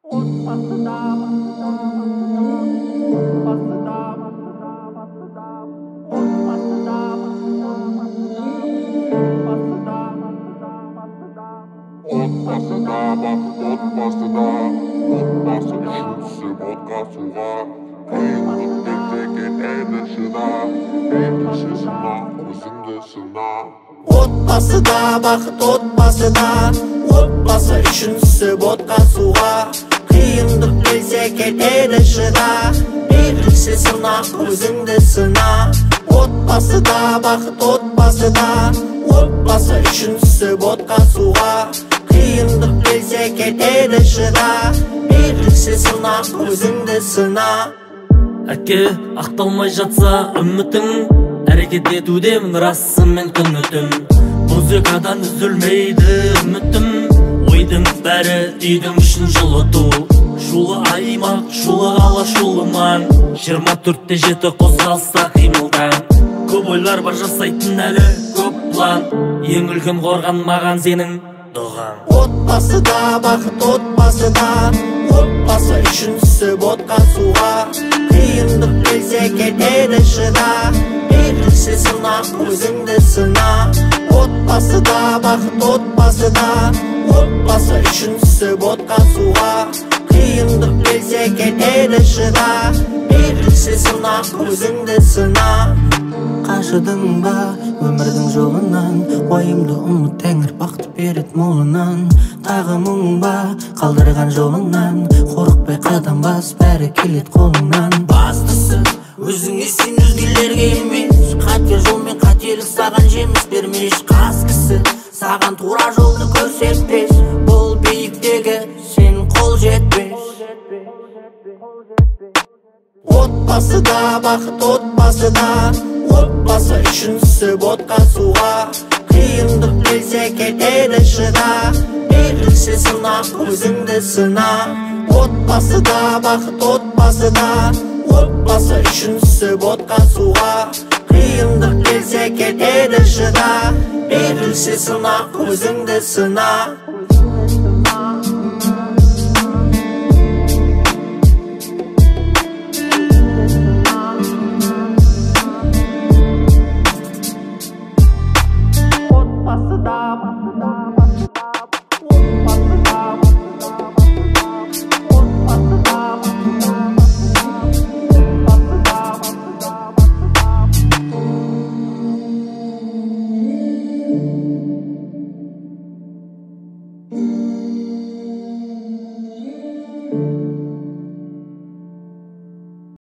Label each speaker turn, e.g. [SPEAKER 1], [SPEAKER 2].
[SPEAKER 1] Отбасыда бақыт отбасыда, отбасы үшіншісі ботқа суға. Қиындық келсе кетеді шыда, берілсе сынақ өзіңді сына. Отбасыда бақыт отбасыда, отбасы үшіншісі ботқа суға. Қиындық келсе кетеді шыда, берілсе сынақ өзіңді сына.
[SPEAKER 2] Әке ақталмай жатса үмітің, әрекет етудемін расымен күн-түн. Музыкадан үзілмейді үмітім, ойдың бәрі үйдің ішін жылыту. Шулы аймақ, шулы қала, шулы маң, 24-те 7 қозғалыста қимылдан. Көп ойлар бар жасайтын әлі көп план, ең үлкен қорған маған сенің дұғаң.
[SPEAKER 1] Отбасыда бақыт отбасыда, отбасы үшіншісі ботқа суға. Қиындық келсе кетеді шыда, берілсе сынақ өзіңді сына. Отбасыда бақыт отбасыда, отбасы үшіншісі ботқа суға. Қиындық келсе кетеді шыда, берілсе сынақ өзіңді сына. Қашыдың ба өмірдің жолынан, ойымды ұмыт тәңір бақыт берет молынан. Тағы мұң ба қалдырған жолыңнан, қорықпай қадам бас, бәрі келет қолыңнан. Бастысы өзіңе сен, өзгелерге емес, қатер жолмен қателік саған жеміс бермеш. Қас кісі саған тура жолды көрсетпес, бұл биіктегі сен қол жетпес. Отбасыда бақыт отбасыда, отбасы үшіншісі ботқа суға. Қиындық келсе кетеді шыда, берілсе сынақ өзіңді сына. Отбасыда бақыт отбасыда, отбасы үшіншісі ботқа суға. Қиындық келсе кетеді шыда, берілсе сынақ өзіңді сына.
[SPEAKER 3] Thank you.